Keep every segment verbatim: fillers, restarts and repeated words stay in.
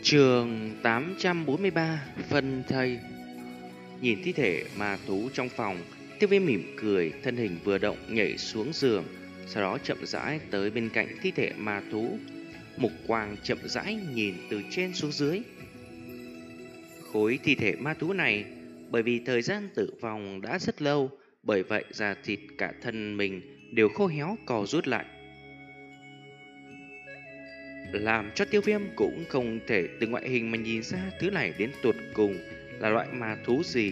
Trường tám trăm bốn mươi ba, phân thây. Nhìn thi thể ma thú trong phòng, Tiêu Viêm mỉm cười, thân hình vừa động nhảy xuống giường, sau đó chậm rãi tới bên cạnh thi thể ma thú. Mục quang chậm rãi nhìn từ trên xuống dưới. Khối thi thể ma thú này, bởi vì thời gian tử vong đã rất lâu, bởi vậy da thịt cả thân mình đều khô héo co rút lại, làm cho Tiêu Viêm cũng không thể từ ngoại hình mà nhìn ra thứ này đến tột cùng là loại ma thú gì.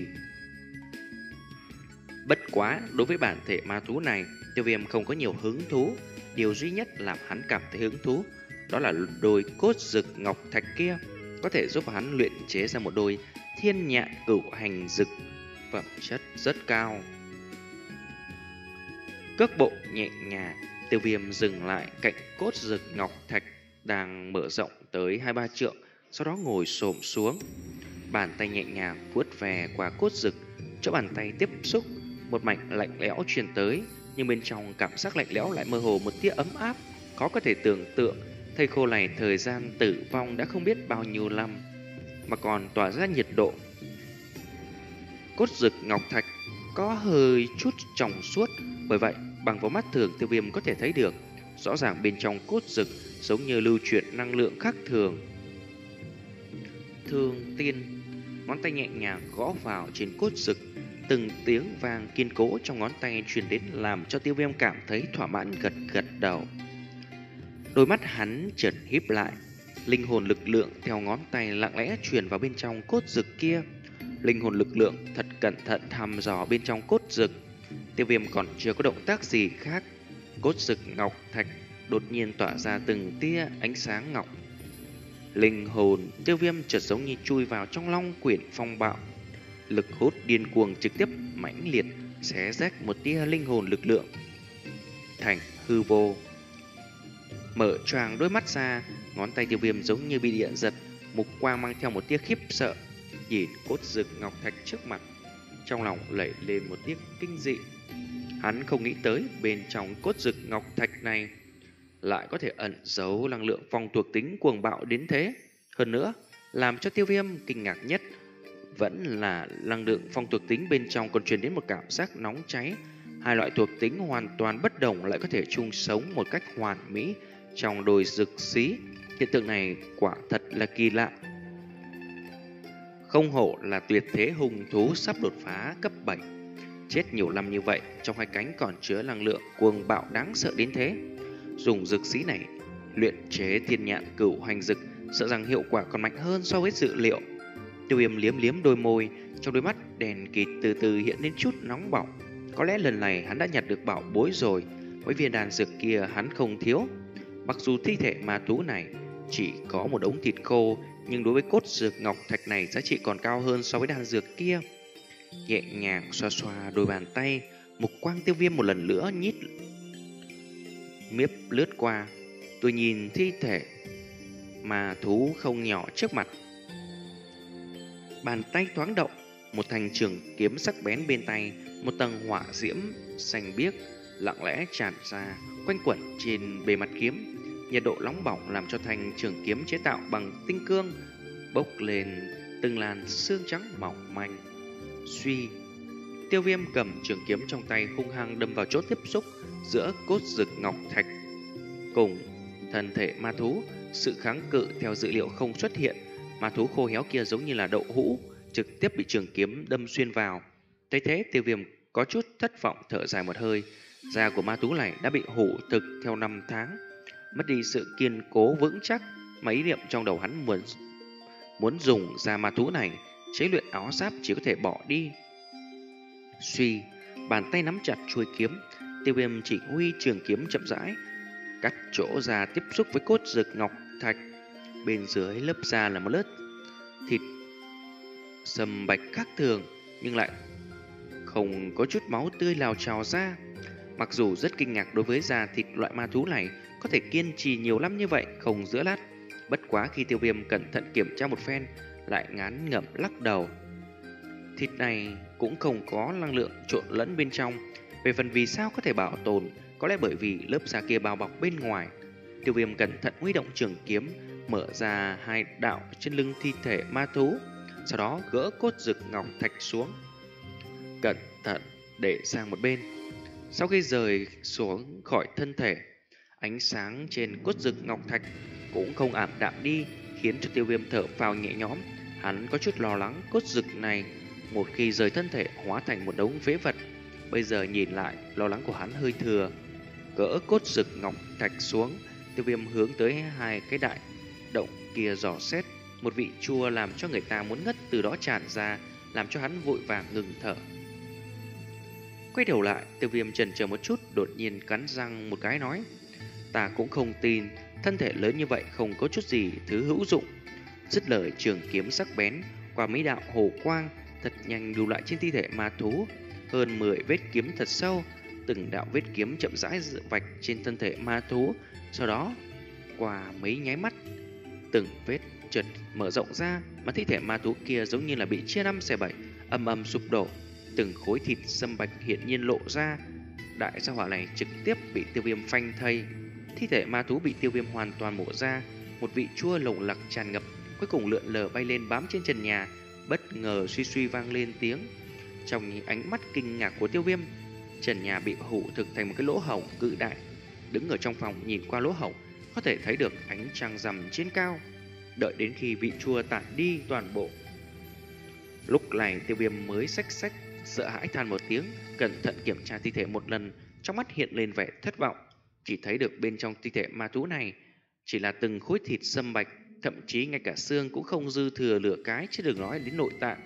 Bất quá, đối với bản thể ma thú này, Tiêu Viêm không có nhiều hứng thú. Điều duy nhất làm hắn cảm thấy hứng thú đó là đôi cốt rực ngọc thạch kia, có thể giúp hắn luyện chế ra một đôi thiên nhạn cửu hành dực, phẩm chất rất cao. Cước bộ nhẹ nhàng, Tiêu Viêm dừng lại cạnh cốt rực ngọc thạch đang mở rộng tới hai ba trượng, sau đó ngồi xổm xuống, bàn tay nhẹ nhàng vuốt về qua cốt rực. Chỗ bàn tay tiếp xúc, một mảnh lạnh lẽo truyền tới, nhưng bên trong cảm giác lạnh lẽo lại mơ hồ một tia ấm áp, khó có thể tưởng tượng. Thây khô này thời gian tử vong đã không biết bao nhiêu năm, mà còn tỏa ra nhiệt độ. Cốt rực ngọc thạch có hơi chút trong suốt, bởi vậy bằng vào mắt thường Tiêu Viêm có thể thấy được rõ ràng bên trong cốt rực giống như lưu chuyển năng lượng khác thường. Thương tiên, ngón tay nhẹ nhàng gõ vào trên cốt rực, từng tiếng vang kiên cố trong ngón tay truyền đến làm cho Tiêu Viêm cảm thấy thỏa mãn, gật gật đầu. Đôi mắt hắn chợt híp lại, linh hồn lực lượng theo ngón tay lặng lẽ truyền vào bên trong cốt rực kia. Linh hồn lực lượng thật cẩn thận thăm dò bên trong cốt rực. Tiêu Viêm còn chưa có động tác gì khác, cốt rực ngọc thạch đột nhiên tỏa ra từng tia ánh sáng ngọc. Linh hồn Tiêu Viêm chợt giống như chui vào trong long quyển phong bạo, lực hút điên cuồng trực tiếp mãnh liệt xé rách một tia linh hồn lực lượng thành hư vô. Mở choàng đôi mắt ra, ngón tay Tiêu Viêm giống như bị điện giật, mục quang mang theo một tia khiếp sợ, nhìn cốt rực ngọc thạch trước mặt, trong lòng lẩy lên một tia kinh dị. Hắn không nghĩ tới bên trong cốt rực ngọc thạch này lại có thể ẩn giấu năng lượng phong thuộc tính cuồng bạo đến thế. Hơn nữa, làm cho Tiêu Viêm kinh ngạc nhất vẫn là năng lượng phong thuộc tính bên trong còn truyền đến một cảm giác nóng cháy. Hai loại thuộc tính hoàn toàn bất đồng lại có thể chung sống một cách hoàn mỹ trong đôi rực xí. Hiện tượng này quả thật là kỳ lạ. Không hổ là tuyệt thế hung thú sắp đột phá cấp bảy. Chết nhiều năm như vậy, trong hai cánh còn chứa năng lượng cuồng bạo đáng sợ đến thế. Dùng dược xí này luyện chế thiên nhạn cửu hành dực, sợ rằng hiệu quả còn mạnh hơn so với dự liệu. Tiêu Viêm liếm liếm đôi môi, trong đôi mắt đèn kịt từ từ hiện lên chút nóng bỏng. Có lẽ lần này hắn đã nhặt được bảo bối rồi. Mấy viên đan dược kia hắn không thiếu. Mặc dù thi thể ma thú này chỉ có một đống thịt khô, nhưng đối với cốt dược ngọc thạch này giá trị còn cao hơn so với đan dược kia. Nhẹ nhàng xoa xoa đôi bàn tay, mục quang Tiêu Viêm một lần nữa nhít miếp lướt qua. Tôi nhìn thi thể ma thú không nhỏ trước mặt, bàn tay thoáng động, một thanh trường kiếm sắc bén bên tay, một tầng hỏa diễm xanh biếc lặng lẽ tràn ra, quanh quẩn trên bề mặt kiếm. Nhiệt độ nóng bỏng làm cho thanh trường kiếm chế tạo bằng tinh cương bốc lên từng làn xương trắng mỏng manh. Suy, Tiêu Viêm cầm trường kiếm trong tay hung hăng đâm vào chỗ tiếp xúc giữa cốt rực ngọc thạch cùng thân thể ma thú. Sự kháng cự theo dữ liệu không xuất hiện, ma thú khô héo kia giống như là đậu hũ, trực tiếp bị trường kiếm đâm xuyên vào. Thấy thế, Tiêu Viêm có chút thất vọng thở dài một hơi. Da của ma thú này đã bị hủ thực theo năm tháng, mất đi sự kiên cố vững chắc. Mà ý niệm trong đầu hắn muốn muốn dùng da ma thú này chế luyện áo giáp chỉ có thể bỏ đi. Suy, bàn tay nắm chặt chuôi kiếm, Tiêu Viêm chỉ huy trường kiếm chậm rãi cắt chỗ da tiếp xúc với cốt rực ngọc thạch. Bên dưới lớp da là một lớp thịt sầm bạch khác thường, nhưng lại không có chút máu tươi nào trào ra. Mặc dù rất kinh ngạc đối với da thịt loại ma thú này có thể kiên trì nhiều năm như vậy không giữa lát, bất quá khi Tiêu Viêm cẩn thận kiểm tra một phen lại ngán ngẩm lắc đầu. Thịt này cũng không có năng lượng trộn lẫn bên trong. Về phần vì sao có thể bảo tồn, có lẽ bởi vì lớp da kia bao bọc bên ngoài. Tiêu Viêm cẩn thận huy động trường kiếm, mở ra hai đạo trên lưng thi thể ma thú, sau đó gỡ cốt rực ngọc thạch xuống, cẩn thận để sang một bên. Sau khi rời xuống khỏi thân thể, ánh sáng trên cốt rực ngọc thạch cũng không ảm đạm đi, khiến cho Tiêu Viêm thở phào nhẹ nhõm. Hắn có chút lo lắng cốt rực này một khi rời thân thể hóa thành một đống phế vật. Bây giờ nhìn lại, lo lắng của hắn hơi thừa. Gỡ cốt rực ngọc thạch xuống, Tiêu Viêm hướng tới hai cái đại động kia dò xét. Một vị chua làm cho người ta muốn ngất từ đó tràn ra, làm cho hắn vội vàng ngừng thở. Quay đầu lại, Tiêu Viêm chần chờ một chút, đột nhiên cắn răng một cái nói: ta cũng không tin thân thể lớn như vậy không có chút gì thứ hữu dụng. Dứt lời, trường kiếm sắc bén qua mấy đạo hồ quang thật nhanh đu lại trên thi thể ma thú. Hơn mười vết kiếm thật sâu, từng đạo vết kiếm chậm rãi vạch trên thân thể ma thú. Sau đó qua mấy nháy mắt, từng vết chợt mở rộng ra, mà thi thể ma thú kia giống như là bị chia năm xẻ bảy, âm âm sụp đổ. Từng khối thịt sâm bạch hiện nhiên lộ ra. Đại gia hỏa này trực tiếp bị Tiêu Viêm phanh thây. Thi thể ma thú bị Tiêu Viêm hoàn toàn mổ ra. Một vị chua lồng lặc tràn ngập, cuối cùng lượn lờ bay lên bám trên trần nhà. Bất ngờ suy suy vang lên tiếng. Trong ánh mắt kinh ngạc của Tiêu Viêm, trần nhà bị hủ thực thành một cái lỗ hổng cự đại. Đứng ở trong phòng nhìn qua lỗ hổng, có thể thấy được ánh trăng rằm trên cao. Đợi đến khi vị chua tản đi toàn bộ, lúc này Tiêu Viêm mới xách xách sợ hãi than một tiếng, cẩn thận kiểm tra thi thể một lần, trong mắt hiện lên vẻ thất vọng. Chỉ thấy được bên trong thi thể ma thú này chỉ là từng khối thịt sâm bạch, thậm chí ngay cả xương cũng không dư thừa lửa cái, chứ đừng nói đến nội tạng.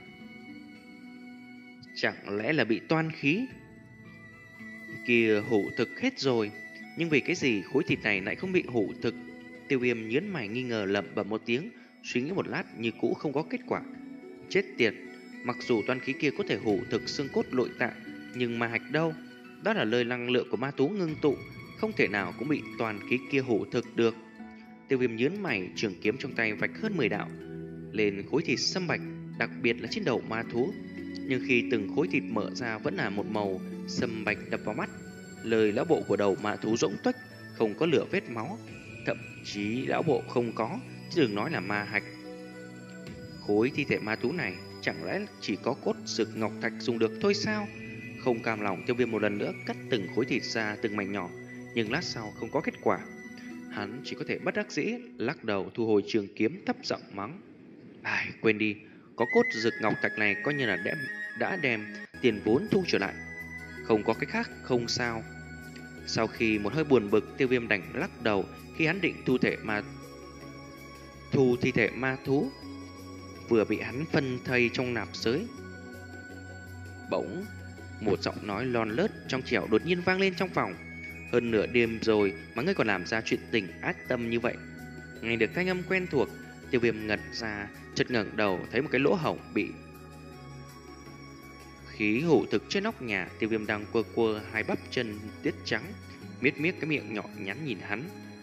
Chẳng lẽ là bị toan khí kia hủ thực hết rồi? Nhưng vì cái gì khối thịt này lại không bị hủ thực? Tiêu Viêm nhớn mày nghi ngờ, lẩm bẩm một tiếng, suy nghĩ một lát như cũ không có kết quả. Chết tiệt, mặc dù toan khí kia có thể hủ thực xương cốt nội tạng, nhưng ma hạch đâu? Đó là lời năng lượng của ma thú ngưng tụ, không thể nào cũng bị toàn khí kia hủ thực được. Tiêu Viêm nhớn mày, trường kiếm trong tay vạch hơn mười đạo lên khối thịt sâm bạch, đặc biệt là trên đầu ma thú. Nhưng khi từng khối thịt mở ra vẫn là một màu sâm bạch đập vào mắt. Lời lão bộ của đầu ma thú rỗng tuếch, không có lửa vết máu, thậm chí lão bộ không có, chứ đừng nói là ma hạch. Khối thi thể ma thú này chẳng lẽ chỉ có cốt rực ngọc thạch dùng được thôi sao? Không cam lòng, Tiêu Viêm một lần nữa cắt từng khối thịt ra từng mảnh nhỏ, nhưng lát sau không có kết quả. Hắn chỉ có thể bất đắc dĩ lắc đầu thu hồi trường kiếm, thấp giọng mắng: ai, quên đi, có cốt rực ngọc thạch này coi như là đem, đã đem tiền vốn thu trở lại, không có cách khác không sao. Sau khi một hơi buồn bực, Tiêu Viêm đành lắc đầu. Khi hắn định thu thể ma thu thi thể ma thú vừa bị hắn phân thây trong nạp giới, bỗng một giọng nói lon lớt trong trẻo đột nhiên vang lên trong phòng: hơn nửa đêm rồi mà ngươi còn làm ra chuyện tình ác tâm như vậy. Nghe được thanh âm quen thuộc, Tiêu Viêm ngẩn ra, chợt ngẩng đầu thấy một cái lỗ hổng bị khí hủ thực trên nóc nhà. Tiêu Viêm đang quơ quơ hai bắp chân tiết trắng, miết miết cái miệng nhỏ nhắn nhìn hắn: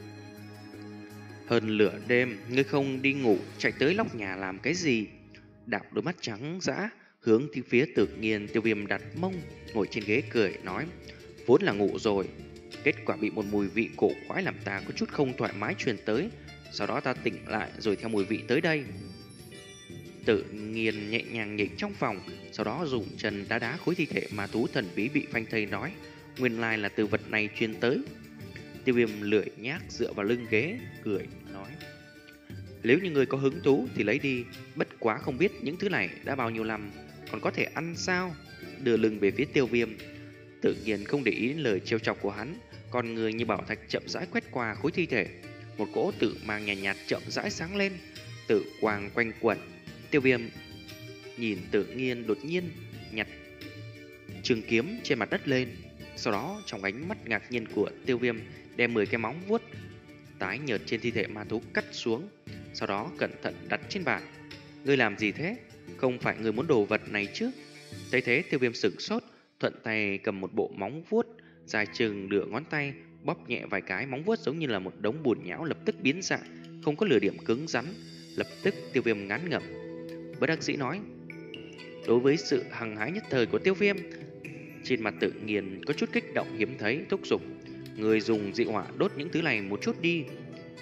hơn nửa đêm ngươi không đi ngủ, chạy tới nóc nhà làm cái gì? Đảo đôi mắt trắng dã hướng thì phía Tự Nhiên. Tiêu Viêm đặt mông ngồi trên ghế cười nói: vốn là ngủ rồi, kết quả bị một mùi vị cổ quái làm ta có chút không thoải mái truyền tới, sau đó ta tỉnh lại rồi theo mùi vị tới đây. Tự Nhiên nhẹ nhàng nhảy trong phòng, sau đó dùng chân đá đá khối thi thể ma thú thần bí bị phanh thây, nói: nguyên lai là từ vật này truyền tới. Tiêu Viêm lười nhác dựa vào lưng ghế cười nói: nếu như người có hứng thú thì lấy đi, bất quá không biết những thứ này đã bao nhiêu năm, còn có thể ăn sao? Đưa lưng về phía Tiêu Viêm, Tự Nhiên không để ý đến lời trêu chọc của hắn, con người như bảo thạch chậm rãi quét qua khối thi thể. Một cỗ tự mang nhàn nhạt, nhạt chậm rãi sáng lên, tự quang quanh quẩn. Tiêu Viêm nhìn Tự Nhiên đột nhiên nhặt trường kiếm trên mặt đất lên, sau đó trong ánh mắt ngạc nhiên của Tiêu Viêm đem mười cái móng vuốt tái nhợt trên thi thể ma thú cắt xuống, sau đó cẩn thận đặt trên bàn. Ngươi làm gì thế? Không phải ngươi muốn đồ vật này chứ? Thấy thế, Tiêu Viêm sửng sốt, thuận tay cầm một bộ móng vuốt dài chừng nửa ngón tay, bóp nhẹ vài cái, móng vuốt giống như là một đống bùn nhão lập tức biến dạng, không có lửa điểm cứng rắn. Lập tức Tiêu Viêm ngán ngẩm, bất đắc dĩ nói: đối với sự hăng hái nhất thời của Tiêu Viêm, trên mặt Tự Nhiên có chút kích động hiếm thấy, thúc giục: người dùng dị hỏa đốt những thứ này một chút đi.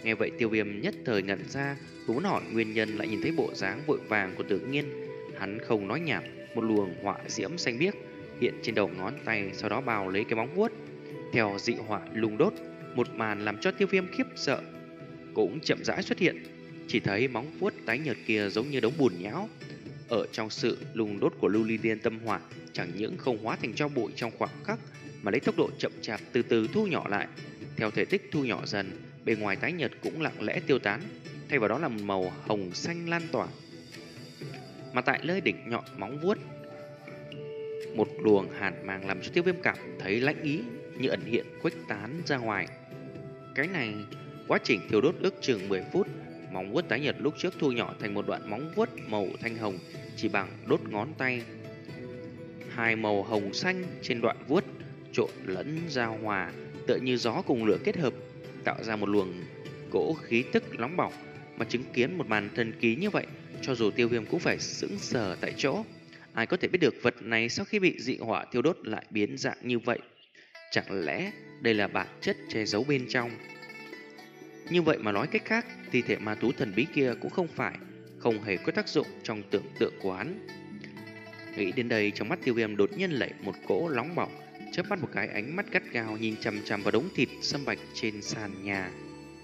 Nghe vậy Tiêu Viêm nhất thời ngẩn ra, muốn hỏi nguyên nhân, lại nhìn thấy bộ dáng vội vàng của Tự Nhiên. Hắn không nói nhảm, một luồng hỏa diễm xanh biếc hiện trên đầu ngón tay, sau đó bào lấy cái móng vuốt. Theo dị hỏa lùng đốt, một màn làm cho Tiêu Viêm khiếp sợ cũng chậm rãi xuất hiện. Chỉ thấy móng vuốt tái nhợt kia giống như đống bùn nhão. Ở trong sự lùng đốt của lưu ly liên tâm hỏa, chẳng những không hóa thành tro bụi trong khoảng khắc, mà lấy tốc độ chậm chạp từ từ thu nhỏ lại. Theo thể tích thu nhỏ dần, bề ngoài tái nhợt cũng lặng lẽ tiêu tán, thay vào đó là một màu hồng xanh lan tỏa. Mà tại nơi đỉnh nhọn móng vuốt, một luồng hàn mang làm cho Tiêu Viêm cảm thấy lãnh ý như ẩn hiện khuếch tán ra ngoài. Cái này, quá trình thiêu đốt ước chừng mười phút, móng vuốt tái nhợt lúc trước thu nhỏ thành một đoạn móng vuốt màu thanh hồng chỉ bằng đốt ngón tay. Hai màu hồng xanh trên đoạn vuốt trộn lẫn giao hòa, tựa như gió cùng lửa kết hợp, tạo ra một luồng cỗ khí tức nóng bỏng. Mà chứng kiến một màn thần kỳ như vậy, cho dù Tiêu Viêm cũng phải sững sờ tại chỗ. Ai có thể biết được vật này sau khi bị dị hỏa thiêu đốt lại biến dạng như vậy? Chẳng lẽ đây là bản chất che giấu bên trong? Như vậy mà nói cách khác, thi thể ma thú thần bí kia cũng không phải không hề có tác dụng trong tưởng tượng của hắn. Nghĩ đến đây, trong mắt Tiêu Viêm đột nhiên lẩy một cỗ nóng bỏng, chớp mắt một cái, ánh mắt gắt gao nhìn chằm chằm vào đống thịt sâm bạch trên sàn nhà.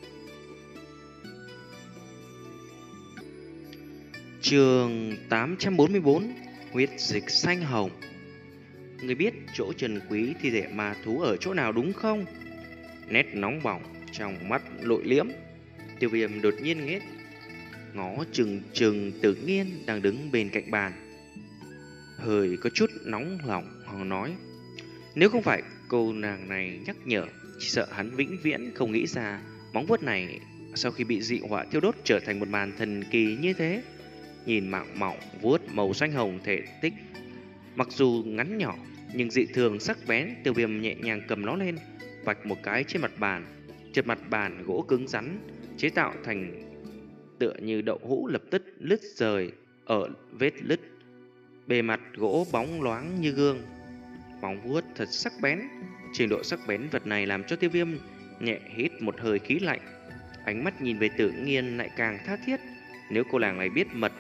Chương tám trăm bốn mươi tư: Huyết dịch xanh hồng. Người biết chỗ trần quý thi thể ma thú ở chỗ nào đúng không? Nét nóng bỏng trong mắt lội liễm, Tiêu Viêm đột nhiên nghếch ngó chừng chừng Tự Nhiên đang đứng bên cạnh bàn, hơi có chút nóng lòng. Họ nói, nếu không phải cô nàng này nhắc nhở, chỉ sợ hắn vĩnh viễn không nghĩ ra móng vuốt này sau khi bị dị hỏa thiêu đốt trở thành một màn thần kỳ như thế. Nhìn mạng mỏng vuốt màu xanh hồng, thể tích mặc dù ngắn nhỏ nhưng dị thường sắc bén, Tiêu Viêm nhẹ nhàng cầm nó lên, vạch một cái trên mặt bàn. Trên mặt bàn gỗ cứng rắn chế tạo thành tựa như đậu hũ lập tức lứt rời ở vết lứt. Bề mặt gỗ bóng loáng như gương, móng vuốt thật sắc bén. Trình độ sắc bén vật này làm cho Tiêu Viêm nhẹ hít một hơi khí lạnh. Ánh mắt nhìn về Tự Nhiên lại càng tha thiết. Nếu cô nàng này biết mật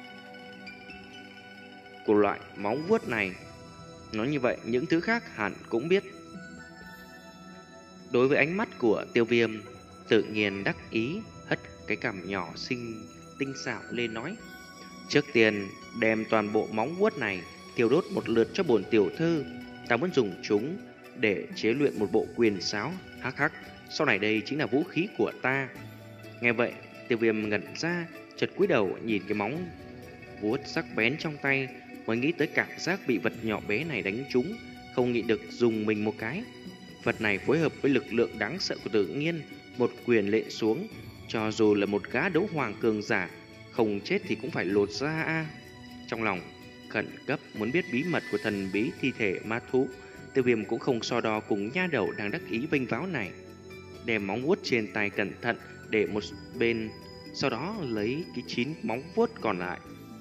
của loại móng vuốt này, nói như vậy những thứ khác hẳn cũng biết. Đối với ánh mắt của Tiêu Viêm, Tự Nhiên đắc ý hất cái cằm nhỏ xinh tinh xảo lên nói, trước tiên đem toàn bộ móng vuốt này thiêu đốt một lượt cho bổn tiểu thư. Ta muốn dùng chúng để chế luyện một bộ quyền sáo. Hắc hắc, sau này đây chính là vũ khí của ta. Nghe vậy, Tiêu Viêm ngẩn ra, chợt cúi đầu nhìn cái móng vuốt sắc bén trong tay, mới nghĩ tới cảm giác bị vật nhỏ bé này đánh trúng, không nhịn được dùng mình một cái. Vật này phối hợp với lực lượng đáng sợ của Tự Nhiên, một quyền lệ xuống, cho dù là một gã đấu hoàng cường giả, không chết thì cũng phải lột ra a. Trong lòng khẩn cấp muốn biết bí mật của thần bí thi thể ma thú, Tiêu Viêm cũng không so đo cùng nha đầu đang đắc ý vênh váo này. Đem móng vuốt trên tay cẩn thận để một bên, sau đó lấy cái chín móng vuốt còn lại.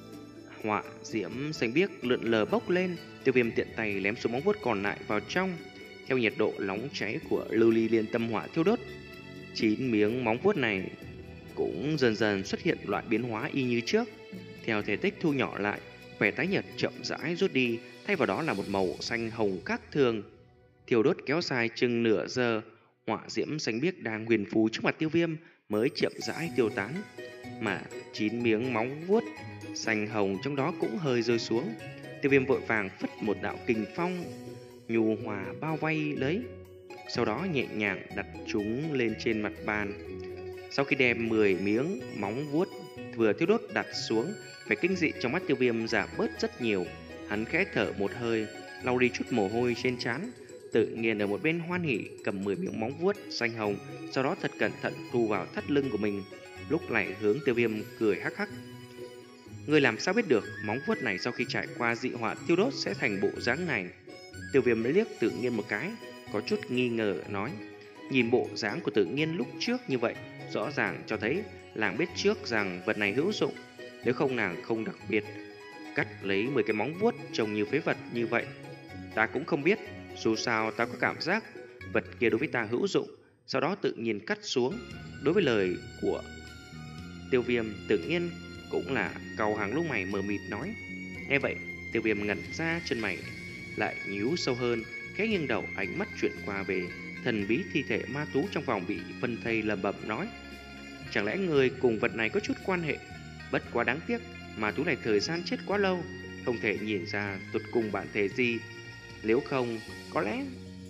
Họa diễm xanh biếc lượn lờ bốc lên, Tiêu Viêm tiện tay lém số móng vuốt còn lại vào trong. Theo nhiệt độ nóng cháy của lưu ly liên tâm hỏa thiêu đốt, chín miếng móng vuốt này cũng dần dần xuất hiện loại biến hóa y như trước. Theo thể tích thu nhỏ lại, vẻ tái nhợt chậm rãi rút đi, thay vào đó là một màu xanh hồng khác thường. Thiêu đốt kéo dài chừng nửa giờ, hỏa diễm xanh biếc đang huyền phù trước mặt Tiêu Viêm mới chậm rãi tiêu tán, mà chín miếng móng vuốt xanh hồng trong đó cũng hơi rơi xuống. Tiêu Viêm vội vàng phất một đạo kình phong nhu hòa bao vây lấy, sau đó nhẹ nhàng đặt chúng lên trên mặt bàn. Sau khi đem mười miếng móng vuốt vừa thiêu đốt đặt xuống, vẻ kinh dị trong mắt Tiêu Viêm giảm bớt rất nhiều. Hắn khẽ thở một hơi, lau đi chút mồ hôi trên trán. Tự Nhiên ở một bên hoan hỉ cầm mười miếng móng vuốt xanh hồng, sau đó thật cẩn thận thu vào thắt lưng của mình, lúc này hướng Tiêu Viêm cười hắc hắc. Ngươi làm sao biết được móng vuốt này sau khi trải qua dị hỏa thiêu đốt sẽ thành bộ dáng này? Tiêu Viêm liếc Tự Nhiên một cái, có chút nghi ngờ nói. Nhìn bộ dáng của Tự Nhiên lúc trước như vậy, rõ ràng cho thấy nàng biết trước rằng vật này hữu dụng. Nếu không nàng không đặc biệt cắt lấy mười cái móng vuốt trông như phế vật như vậy. Ta cũng không biết, dù sao ta có cảm giác vật kia đối với ta hữu dụng. Sau đó Tự Nhiên cắt xuống, Đối với lời của Tiêu Viêm, tự nhiên cũng là cau hàng lông mày mờ mịt nói. Nghe vậy, Tiêu Viêm ngẩn ra, chân mày lại nhíu sâu hơn, khẽ nghiêng đầu, ánh mắt chuyển qua về thần bí thi thể ma thú trong vòng bị phân thây, lẩm bẩm nói: chẳng lẽ người cùng vật này có chút quan hệ? Bất quá đáng tiếc, ma thú này thời gian chết quá lâu, không thể nhìn ra tuột cùng bản thể gì. Nếu không, có lẽ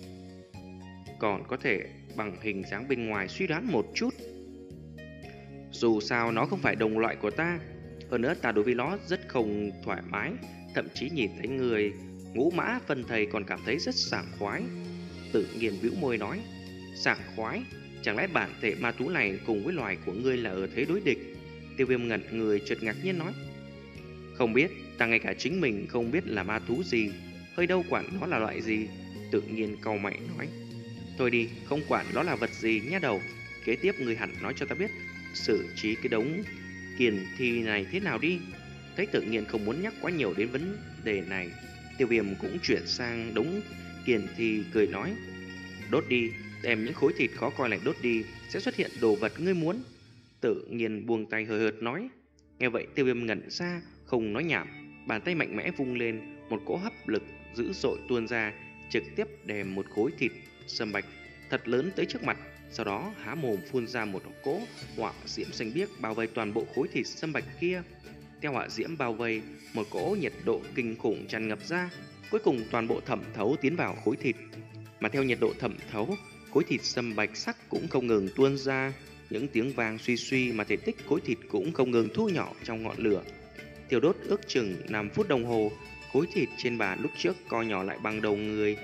còn có thể bằng hình dáng bên ngoài suy đoán một chút. Dù sao nó không phải đồng loại của ta, hơn nữa ta đối với nó rất không thoải mái, thậm chí nhìn thấy người ngũ mã phân thầy còn cảm thấy rất sảng khoái. Tự nhiên bĩu môi nói: sảng khoái? Chẳng lẽ bản thể ma thú này cùng với loài của ngươi là ở thế đối địch? Tiêu Viêm ngẩn người, chợt ngạc nhiên nói: không biết, ta ngay cả chính mình không biết là ma thú gì, hơi đâu quản nó là loại gì. Tự nhiên cau mày nói: thôi đi, không quản nó là vật gì nhá đầu. Kế tiếp người hẳn nói cho ta biết xử trí cái đống kiền thi này thế nào đi. Thấy tự nhiên không muốn nhắc quá nhiều đến vấn đề này, Tiêu Viêm cũng chuyển sang đống kiền thi, cười nói: đốt đi, đem những khối thịt khó coi này đốt đi, sẽ xuất hiện đồ vật ngươi muốn. Tự nhiên buông tay hời hợt nói. Nghe vậy, Tiêu Viêm ngẩn ra, không nói nhảm, bàn tay mạnh mẽ vung lên, một cỗ hấp lực dữ dội tuôn ra, trực tiếp đem một khối thịt sâm bạch thật lớn tới trước mặt. Sau đó há mồm phun ra một cỗ hỏa diễm xanh biếc bao vây toàn bộ khối thịt sâm bạch kia. Theo hỏa diễm bao vây, một cỗ nhiệt độ kinh khủng tràn ngập ra, cuối cùng toàn bộ thẩm thấu tiến vào khối thịt. Mà theo nhiệt độ thẩm thấu, khối thịt sâm bạch sắc cũng không ngừng tuôn ra những tiếng vang suy suy, mà thể tích khối thịt cũng không ngừng thu nhỏ trong ngọn lửa. Thiêu đốt ước chừng năm phút đồng hồ, khối thịt trên bàn lúc trước co nhỏ lại bằng đầu người.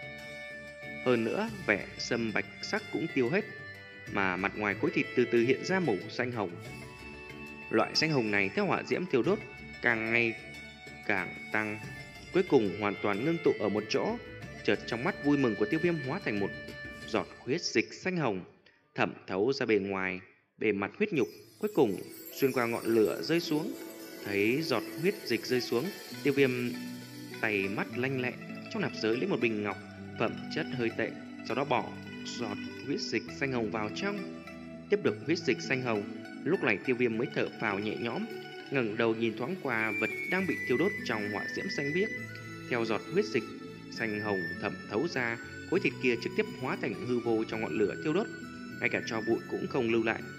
Hơn nữa, vẻ sâm bạch sắc cũng tiêu hết, mà mặt ngoài khối thịt từ từ hiện ra màu xanh hồng. Loại xanh hồng này theo hỏa diễm thiêu đốt càng ngày càng tăng, cuối cùng hoàn toàn ngưng tụ ở một chỗ. Chợt trong mắt vui mừng của Tiêu Viêm hóa thành một giọt huyết dịch xanh hồng, thẩm thấu ra bên ngoài bề mặt huyết nhục, cuối cùng xuyên qua ngọn lửa rơi xuống. Thấy giọt huyết dịch rơi xuống, Tiêu Viêm tay mắt lanh lẹ, trong nạp giới lấy một bình ngọc phẩm chất hơi tệ, sau đó bỏ giọt huyết dịch xanh hồng vào trong. Tiếp được huyết dịch xanh hồng, lúc này Tiêu Viêm mới thở phào nhẹ nhõm, ngẩng đầu nhìn thoáng qua vật đang bị thiêu đốt trong hỏa diễm xanh biếc. Theo giọt huyết dịch xanh hồng thẩm thấu ra, khối thịt kia trực tiếp hóa thành hư vô trong ngọn lửa thiêu đốt, ngay cả tro bụi cũng không lưu lại.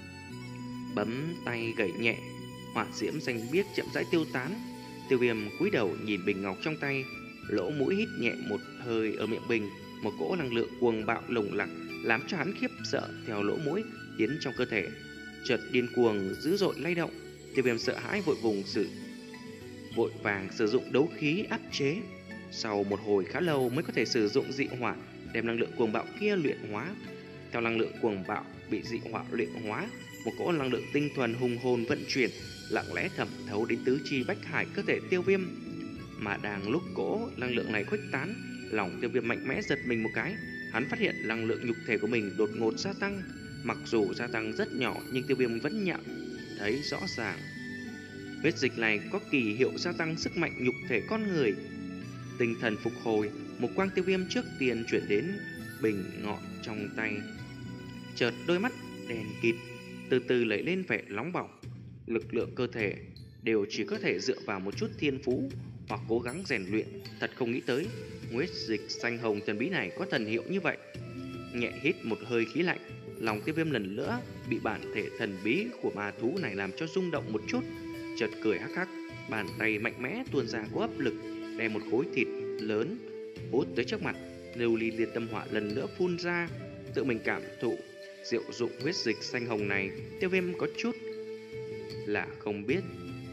Bấm tay gảy nhẹ, hỏa diễm xanh biếc chậm rãi tiêu tán. Tiêu Viêm cúi đầu nhìn bình ngọc trong tay, lỗ mũi hít nhẹ một hơi ở miệng bình, một cỗ năng lượng cuồng bạo lồng lặc làm cho hắn khiếp sợ theo lỗ mũi tiến trong cơ thể, chợt điên cuồng dữ dội lay động. Tiêu Viêm sợ hãi vội vùng sự vội vàng sử dụng đấu khí áp chế. Sau một hồi khá lâu mới có thể sử dụng dị hỏa đem năng lượng cuồng bạo kia luyện hóa. Theo năng lượng cuồng bạo bị dị hỏa luyện hóa, một cỗ năng lượng tinh thuần hùng hồn vận chuyển, lặng lẽ thẩm thấu đến tứ chi bách hải cơ thể Tiêu Viêm. Mà đang lúc cỗ năng lượng này khuếch tán, lòng Tiêu Viêm mạnh mẽ giật mình một cái. Hắn phát hiện năng lượng nhục thể của mình đột ngột gia tăng. Mặc dù gia tăng rất nhỏ, nhưng Tiêu Viêm vẫn nhận thấy rõ ràng huyết dịch này có kỳ hiệu gia tăng sức mạnh nhục thể con người. Tinh thần phục hồi, một quang Tiêu Viêm trước tiên chuyển đến bình ngọn trong tay. Chợt đôi mắt đèn kịt từ từ lấy lên vẻ nóng bỏng. Lực lượng cơ thể đều chỉ có thể dựa vào một chút thiên phú hoặc cố gắng rèn luyện. Thật không nghĩ tới huyết dịch xanh hồng thần bí này có thần hiệu như vậy. Nhẹ hít một hơi khí lạnh, lòng Tiêu Viêm lần nữa bị bản thể thần bí của ma thú này làm cho rung động một chút. Chợt cười hắc hắc, bàn tay mạnh mẽ tuôn ra có áp lực, đem một khối thịt lớn hút tới trước mặt. Lưu ly liệt tâm hỏa lần nữa phun ra, tự mình cảm thụ diệu dụng huyết dịch xanh hồng này. Tiêu Viêm có chút là không biết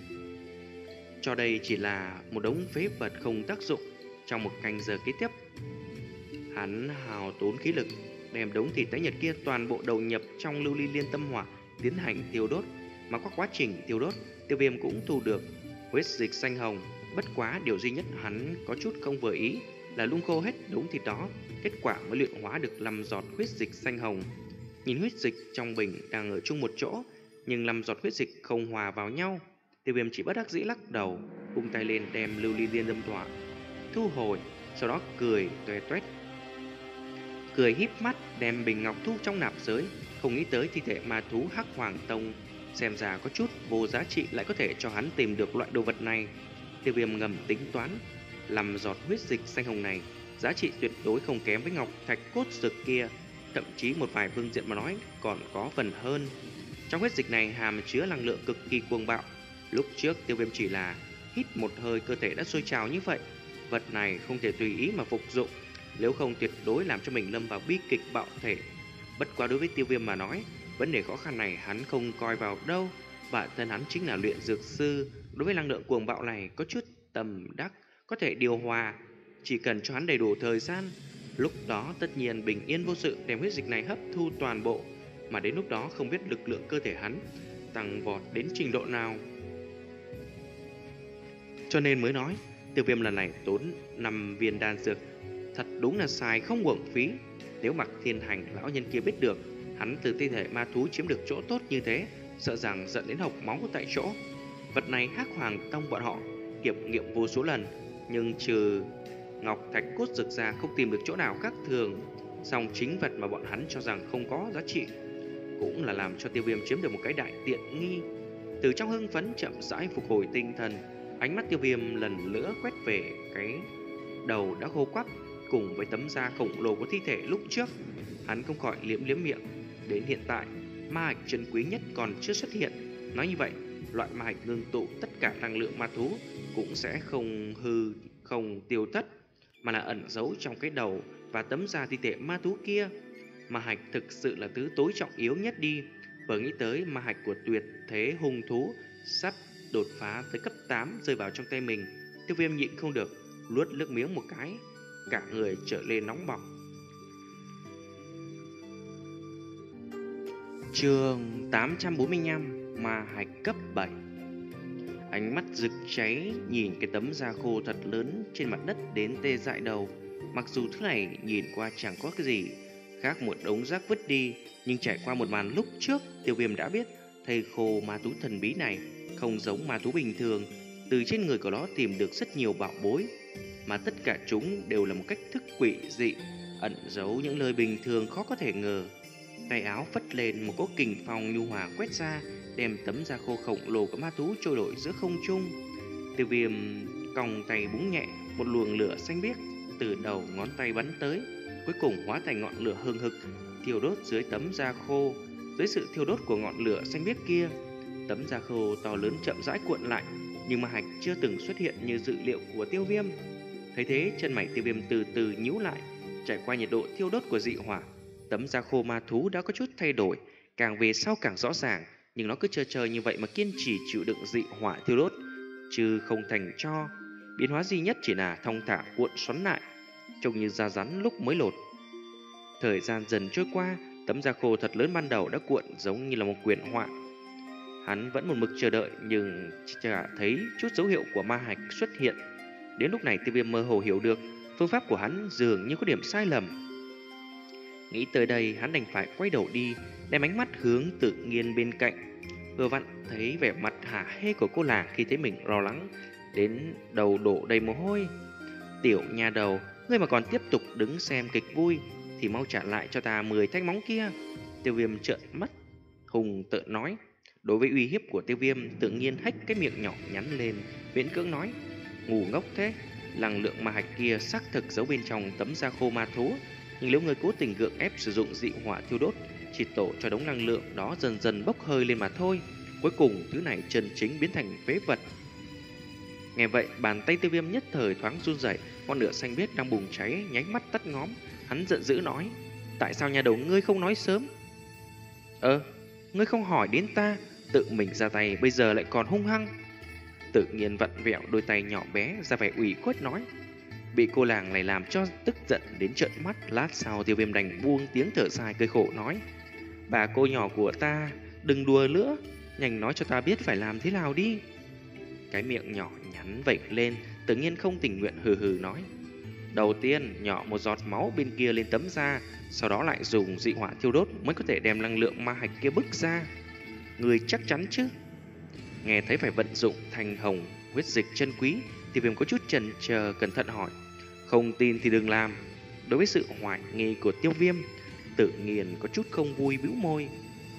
cho đây chỉ là một đống phế vật không tác dụng. Trong một canh giờ kế tiếp, hắn hào tốn khí lực đem đống thịt tái nhật kia toàn bộ đầu nhập trong lưu ly liên tâm hỏa tiến hành tiêu đốt. Mà qua quá trình tiêu đốt, Tiêu Viêm cũng thu được huyết dịch xanh hồng. Bất quá điều duy nhất hắn có chút không vừa ý là lung khô hết đống thịt đó, kết quả mới luyện hóa được năm giọt huyết dịch xanh hồng. Nhìn huyết dịch trong bình đang ở chung một chỗ, nhưng năm giọt huyết dịch không hòa vào nhau. Tiêu Viêm chỉ bất đắc dĩ lắc đầu, vung tay lên đem lưu ly liên tâm hỏa thu hồi, sau đó cười toe toét, cười híp mắt đem bình ngọc thu trong nạp giới. Không nghĩ tới thi thể ma thú Hắc Hoàng Tông xem ra có chút vô giá trị lại có thể cho hắn tìm được loại đồ vật này. Tiêu Viêm ngầm tính toán, làm giọt huyết dịch xanh hồng này giá trị tuyệt đối không kém với ngọc thạch cốt dược kia, thậm chí một vài phương diện mà nói còn có phần hơn. Trong huyết dịch này hàm chứa năng lượng cực kỳ cuồng bạo. Lúc trước Tiêu Viêm chỉ là hít một hơi cơ thể đã sôi trào như vậy. Vật này không thể tùy ý mà phục dụng, nếu không tuyệt đối làm cho mình lâm vào bi kịch bạo thể. Bất quá đối với Tiêu Viêm mà nói, vấn đề khó khăn này hắn không coi vào đâu. Bản thân hắn chính là luyện dược sư, đối với năng lượng cuồng bạo này có chút tầm đắc, có thể điều hòa. Chỉ cần cho hắn đầy đủ thời gian, lúc đó tất nhiên bình yên vô sự đem huyết dịch này hấp thu toàn bộ. Mà đến lúc đó không biết lực lượng cơ thể hắn tăng vọt đến trình độ nào. Cho nên mới nói, Tiêu Viêm lần này tốn năm viên đan dược thật đúng là xài không uổng phí. Nếu Mặc Thiên Hành lão nhân kia biết được hắn từ thi thể ma thú chiếm được chỗ tốt như thế, sợ rằng giận đến hộc máu tại chỗ. Vật này Hắc Hoàng Tông bọn họ kiểm nghiệm vô số lần, nhưng trừ ngọc thạch cốt dược ra không tìm được chỗ nào khác thường. Song chính vật mà bọn hắn cho rằng không có giá trị cũng là làm cho Tiêu Viêm chiếm được một cái đại tiện nghi. Từ trong hưng phấn chậm rãi phục hồi tinh thần, ánh mắt Tiêu Viêm lần nữa quét về cái đầu đã khô quắp cùng với tấm da khổng lồ của thi thể lúc trước. Hắn không khỏi liếm liếm miệng. Đến hiện tại, ma hạch chân quý nhất còn chưa xuất hiện. Nói như vậy, loại ma hạch ngưng tụ tất cả năng lượng ma thú cũng sẽ không hư, không tiêu thất, mà là ẩn giấu trong cái đầu và tấm da thi thể ma thú kia. Ma hạch thực sự là thứ tối trọng yếu nhất đi. Vừa nghĩ tới ma hạch của tuyệt thế hung thú sắp đột phá tới cấp tám rơi vào trong tay mình, Tiêu Viêm nhịn không được luốt nước miếng một cái, cả người trở lên nóng bỏng. Chương tám trăm bốn mươi lăm, ma hạch cấp bảy. Ánh mắt rực cháy nhìn cái tấm da khô thật lớn trên mặt đất đến tê dại đầu. Mặc dù thứ này nhìn qua chẳng có cái gì khác một đống rác vứt đi, nhưng trải qua một màn lúc trước, Tiêu Viêm đã biết thây khô ma thú thần bí này không giống ma thú bình thường. Từ trên người của nó tìm được rất nhiều bảo bối, mà tất cả chúng đều là một cách thức quỷ dị, ẩn giấu những lời bình thường khó có thể ngờ. Tay áo phất lên, một cỗ kình phong nhu hòa quét ra, đem tấm da khô khổng lồ của ma thú trôi nổi giữa không trung. Tiêu Viêm còng tay búng nhẹ, một luồng lửa xanh biếc từ đầu ngón tay bắn tới, cuối cùng hóa thành ngọn lửa hừng hực thiêu đốt dưới tấm da khô. Dưới sự thiêu đốt của ngọn lửa xanh biếc kia, tấm da khô to lớn chậm rãi cuộn lại, nhưng ma hạch chưa từng xuất hiện như dự liệu của Tiêu Viêm. Thấy thế, chân mày Tiêu Viêm từ từ nhíu lại. Trải qua nhiệt độ thiêu đốt của dị hỏa, tấm da khô ma thú đã có chút thay đổi, càng về sau càng rõ ràng, nhưng nó cứ chờ chờ như vậy mà kiên trì chịu đựng dị hỏa thiêu đốt, chứ không thành tro. Biến hóa duy nhất chỉ là thong thả cuộn xoắn lại, trông như da rắn lúc mới lột. Thời gian dần trôi qua, tấm da khô thật lớn ban đầu đã cuộn giống như là một quyển họa. Hắn vẫn một mực chờ đợi, nhưng chả thấy chút dấu hiệu của ma hạch xuất hiện. Đến lúc này, Tiêu Viêm mơ hồ hiểu được phương pháp của hắn dường như có điểm sai lầm. Nghĩ tới đây, hắn đành phải quay đầu đi, đem ánh mắt hướng Tự Nhiên bên cạnh. Vừa vặn thấy vẻ mặt hả hê của cô làng khi thấy mình lo lắng đến đầu đổ đầy mồ hôi. Tiểu nha đầu, ngươi mà còn tiếp tục đứng xem kịch vui thì mau trả lại cho ta mười thanh móng kia. Tiêu Viêm trợn mắt hùng tợn nói. Đối với uy hiếp của Tiêu Viêm, Tự Nhiên hách cái miệng nhỏ nhắn lên, miễn cưỡng nói: ngu ngốc thế, năng lượng ma hạch kia xác thực giấu bên trong tấm da khô ma thú, nhưng nếu người cố tình gượng ép sử dụng dị hỏa thiêu đốt, chỉ tổ cho đống năng lượng đó dần dần bốc hơi lên mà thôi. Cuối cùng thứ này chân chính biến thành phế vật. Nghe vậy, bàn tay Tiêu Viêm nhất thời thoáng run rẩy, ngọn lửa xanh biếc đang bùng cháy nháy mắt tắt ngóm. Hắn giận dữ nói: tại sao nhà đầu ngươi không nói sớm? Ơ, ngươi không hỏi đến ta, tự mình ra tay bây giờ lại còn hung hăng. Tự Nhiên vặn vẹo đôi tay nhỏ bé ra vẻ ủy khuất nói. Bị cô làng này làm cho tức giận đến trợn mắt. Lát sau Tiêu Viêm đành buông tiếng thở dài cười khổ nói: bà cô nhỏ của ta, đừng đùa nữa, nhanh nói cho ta biết phải làm thế nào đi. Cái miệng nhỏ nhắn vểnh lên, Tự Nhiên không tình nguyện hừ hừ nói: đầu tiên nhỏ một giọt máu bên kia lên tấm da, sau đó lại dùng dị hỏa thiêu đốt mới có thể đem năng lượng ma hạch kia bức ra. Người chắc chắn chứ? Nghe thấy phải vận dụng thanh hồng huyết dịch chân quý, Tiêu Viêm có chút chần chờ cẩn thận hỏi: không tin thì đừng làm. Đối với sự hoài nghi của Tiêu Viêm, Tự nhiên có chút không vui bĩu môi.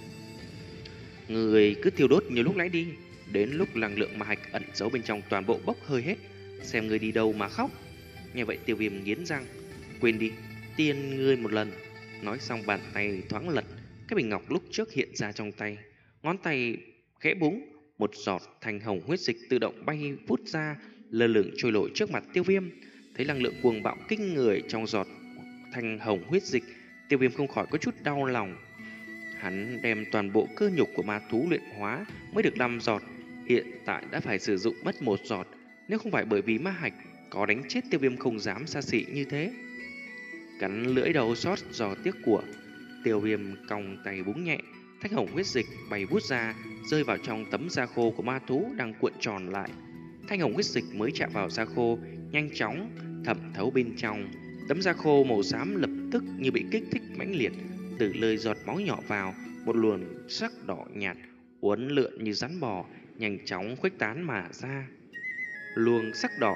Người cứ thiêu đốt như lúc nãy đi, đến lúc năng lượng ma hạch ẩn giấu bên trong toàn bộ bốc hơi hết, xem người đi đâu mà khóc. Nghe vậy Tiêu Viêm nghiến răng, quên đi, tiên ngươi một lần. Nói xong bàn tay thoáng lật, cái bình ngọc lúc trước hiện ra trong tay, ngón tay khẽ búng, một giọt thanh hồng huyết dịch tự động bay vút ra, lơ lửng trôi nổi trước mặt Tiêu Viêm. Thấy năng lượng cuồng bạo kinh người trong giọt thanh hồng huyết dịch, Tiêu Viêm không khỏi có chút đau lòng. Hắn đem toàn bộ cơ nhục của ma thú luyện hóa mới được năm giọt, hiện tại đã phải sử dụng mất một giọt. Nếu không phải bởi vì ma hạch, có đánh chết Tiêu Viêm không dám xa xỉ như thế. Cắn lưỡi đầu xót do tiếc của, Tiêu Viêm cong tay búng nhẹ, thanh hồng huyết dịch bay vút ra, rơi vào trong tấm da khô của ma thú đang cuộn tròn lại. Thanh hồng huyết dịch mới chạm vào da khô, nhanh chóng thẩm thấu bên trong. Tấm da khô màu xám lập tức như bị kích thích mãnh liệt, từ lời giọt máu nhỏ vào, một luồng sắc đỏ nhạt uốn lượn như rắn bò, nhanh chóng khuếch tán mà ra. Luồng sắc đỏ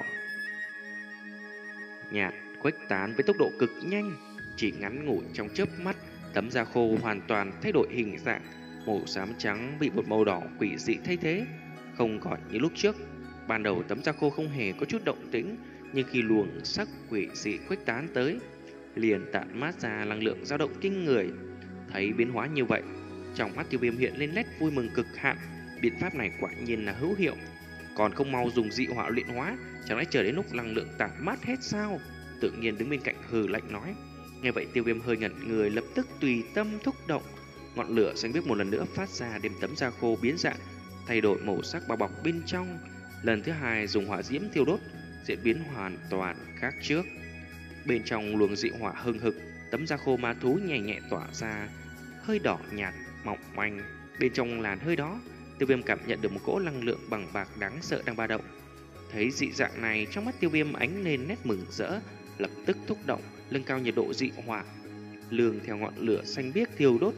nhạt khuếch tán với tốc độ cực nhanh, chỉ ngắn ngủi trong chớp mắt, tấm da khô hoàn toàn thay đổi hình dạng, màu xám trắng bị một màu đỏ quỷ dị thay thế, không còn như lúc trước. Ban đầu tấm da khô không hề có chút động tĩnh, nhưng khi luồng sắc quỷ dị khuếch tán tới, liền tản mát ra năng lượng dao động kinh người. Thấy biến hóa như vậy, trong mắt Tiêu Viêm hiện lên nét vui mừng cực hạn. Biện pháp này quả nhiên là hữu hiệu, còn không mau dùng dị hỏa luyện hóa, chẳng lẽ chờ đến lúc năng lượng tản mát hết sao? Tự nhiên đứng bên cạnh hừ lạnh nói. Nghe vậy Tiêu Viêm hơi ngẩn người, lập tức tùy tâm thúc động, ngọn lửa xanh biếc một lần nữa phát ra, đem tấm da khô biến dạng, thay đổi màu sắc bao bọc bên trong. Lần thứ hai dùng hỏa diễm thiêu đốt, diễn biến hoàn toàn khác trước. Bên trong luồng dị hỏa hừng hực, tấm da khô ma thú nhẹ nhẹ tỏa ra hơi đỏ nhạt mỏng manh. Bên trong làn hơi đó, Tiêu Viêm cảm nhận được một cỗ năng lượng bằng bạc đáng sợ đang ba động. Thấy dị dạng này, trong mắt Tiêu Viêm ánh lên nét mừng rỡ, lập tức thúc động nâng cao nhiệt độ dị hỏa, lường theo ngọn lửa xanh biếc thiêu đốt.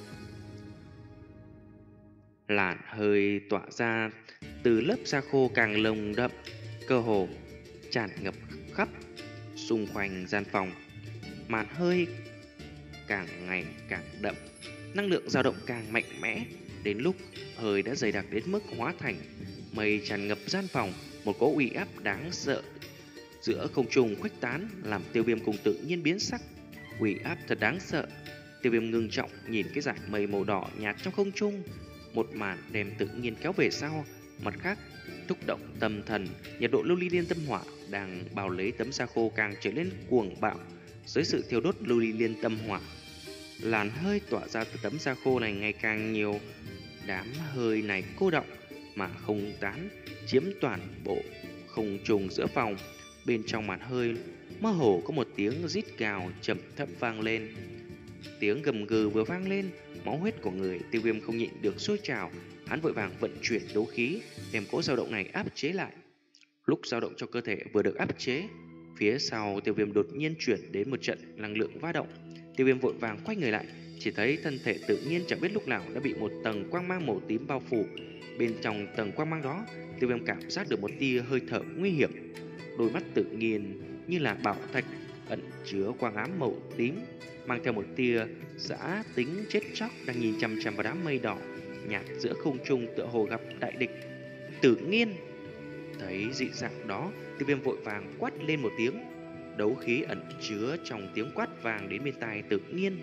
Làn hơi tỏa ra từ lớp da khô càng lồng đậm, cơ hồ tràn ngập khắp xung quanh gian phòng. Màn hơi càng ngày càng đậm, năng lượng dao động càng mạnh mẽ, đến lúc hơi đã dày đặc đến mức hóa thành mây tràn ngập gian phòng. Một cỗ uy áp đáng sợ giữa không trung khuếch tán, làm Tiêu Viêm cùng tự nhiên biến sắc. Uy áp thật đáng sợ. Tiêu Viêm ngưng trọng nhìn cái dải mây màu đỏ nhạt trong không trung, một màn đem tự nhiên kéo về sau. Mặt khác, thúc động tâm thần, nhiệt độ lưu ly liên tâm hỏa đang bao lấy tấm da khô càng trở nên cuồng bạo. Dưới sự thiêu đốt lưu ly liên tâm hỏa, làn hơi tỏa ra từ tấm da khô này ngày càng nhiều. Đám hơi này cô động mà không tán, chiếm toàn bộ không trùng giữa phòng. Bên trong màn hơi mơ hồ có một tiếng rít gào trầm thấp vang lên. Tiếng gầm gừ vừa vang lên, máu huyết của người Tiêu Viêm không nhịn được sôi trào. Hắn vội vàng vận chuyển đấu khí, đem cỗ dao động này áp chế lại. Lúc dao động cho cơ thể vừa được áp chế, phía sau Tiêu Viêm đột nhiên chuyển đến một trận năng lượng va động. Tiêu Viêm vội vàng quay người lại, chỉ thấy thân thể tự nhiên chẳng biết lúc nào đã bị một tầng quang mang màu tím bao phủ. Bên trong tầng quang mang đó, Tiêu Viêm cảm giác được một tia hơi thở nguy hiểm. Đôi mắt tự nhiên như là bảo thạch ẩn chứa quang ám màu tím, mang theo một tia dã tính chết chóc, đang nhìn chằm chằm vào đám mây đỏ nhạt giữa không trung, tựa hồ gặp đại địch. Tự nhiên thấy dị dạng đó, Tiêu Viêm vội vàng quát lên một tiếng. Đấu khí ẩn chứa trong tiếng quát vàng đến bên tai tự nhiên.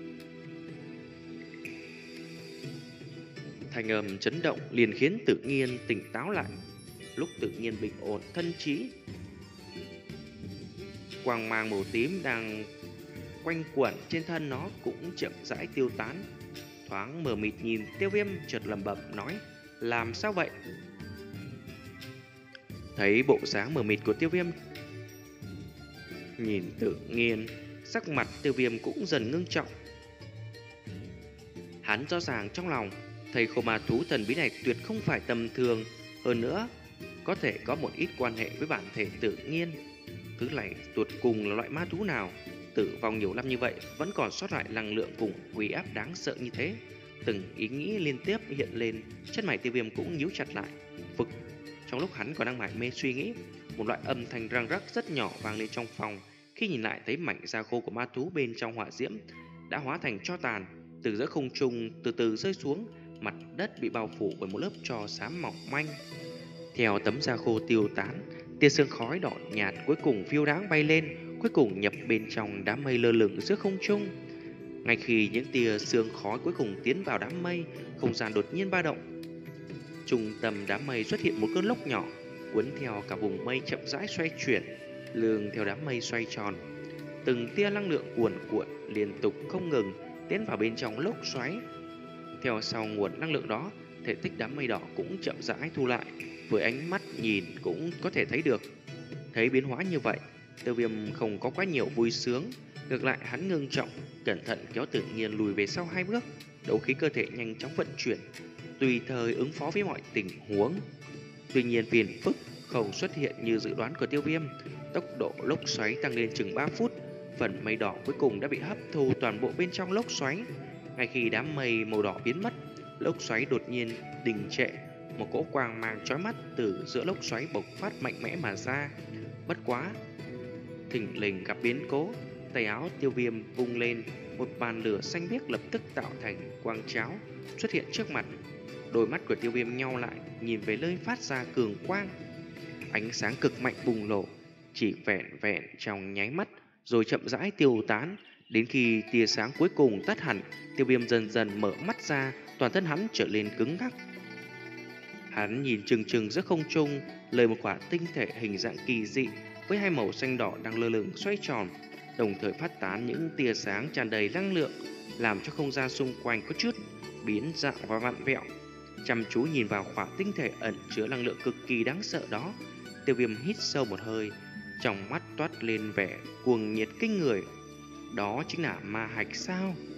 Thanh âm chấn động liền khiến tự nhiên tỉnh táo lại. Lúc tự nhiên bình ổn thân trí, quang mang màu tím đang quanh quẩn trên thân nó cũng chậm rãi tiêu tán. Thoáng mờ mịt nhìn Tiêu Viêm, chợt lẩm bẩm nói: làm sao vậy? Thấy bộ dáng mờ mịt của Tiêu Viêm, nhìn tự nhiên, sắc mặt Tiêu Viêm cũng dần ngưng trọng. Hắn rõ ràng trong lòng, thầy khô ma thú thần bí này tuyệt không phải tầm thường, hơn nữa có thể có một ít quan hệ với bản thể tự nhiên. Thứ này tuột cùng là loại ma thú nào? Tử vong nhiều năm như vậy vẫn còn sót lại năng lượng cùng uy áp đáng sợ như thế. Từng ý nghĩ liên tiếp hiện lên, chân mày Tiêu Viêm cũng nhíu chặt lại. Vực. Trong lúc hắn còn đang mải mê suy nghĩ, một loại âm thanh răng rắc rất nhỏ vang lên trong phòng. Khi nhìn lại thấy mảnh da khô của ma thú bên trong hỏa diễm, đã hóa thành tro tàn. Từ giữa không trung từ từ rơi xuống, mặt đất bị bao phủ bởi một lớp tro xám mỏng manh. Theo tấm da khô tiêu tán, tia sương khói đỏ nhạt cuối cùng phiêu đáng bay lên, cuối cùng nhập bên trong đám mây lơ lửng giữa không trung. Ngay khi những tia sương khói cuối cùng tiến vào đám mây, không gian đột nhiên ba động. Trung tâm đám mây xuất hiện một cơn lốc nhỏ, cuốn theo cả vùng mây chậm rãi xoay chuyển, lường theo đám mây xoay tròn. Từng tia năng lượng cuồn cuộn liên tục không ngừng tiến vào bên trong lốc xoáy. Theo sau nguồn năng lượng đó, thể tích đám mây đỏ cũng chậm rãi thu lại, với ánh mắt nhìn cũng có thể thấy được. Thấy biến hóa như vậy, Tiêu Viêm không có quá nhiều vui sướng, ngược lại hắn ngưng trọng, cẩn thận kéo Tự Nhiên lùi về sau hai bước, đấu khí cơ thể nhanh chóng vận chuyển, tùy thời ứng phó với mọi tình huống. Tuy nhiên phiền phức không xuất hiện như dự đoán của Tiêu Viêm, tốc độ lốc xoáy tăng lên chừng ba phút, phần mây đỏ cuối cùng đã bị hấp thu toàn bộ bên trong lốc xoáy. Ngay khi đám mây màu đỏ biến mất, lốc xoáy đột nhiên đình trệ, một cỗ quang mang chói mắt từ giữa lốc xoáy bộc phát mạnh mẽ mà ra. Bất quá, thình lình gặp biến cố, tay áo Tiêu Viêm vung lên, một bàn lửa xanh biếc lập tức tạo thành quang cháo xuất hiện trước mặt. Đôi mắt của Tiêu Viêm nheo lại, nhìn về nơi phát ra cường quang. Ánh sáng cực mạnh bùng nổ, chỉ vẹn vẹn trong nháy mắt, rồi chậm rãi tiêu tán. Đến khi tia sáng cuối cùng tắt hẳn, Tiêu Viêm dần dần mở mắt ra, toàn thân hắn trở lên cứng ngắc. Hắn nhìn chừng chừng giữa không trung, lời một quả tinh thể hình dạng kỳ dị với hai màu xanh đỏ đang lơ lửng xoay tròn, đồng thời phát tán những tia sáng tràn đầy năng lượng, làm cho không gian xung quanh có chút biến dạng và vặn vẹo. Chăm chú nhìn vào quả tinh thể ẩn chứa năng lượng cực kỳ đáng sợ đó, Tiêu Viêm hít sâu một hơi, trong mắt toát lên vẻ cuồng nhiệt kinh người. Đó chính là ma hạch sao?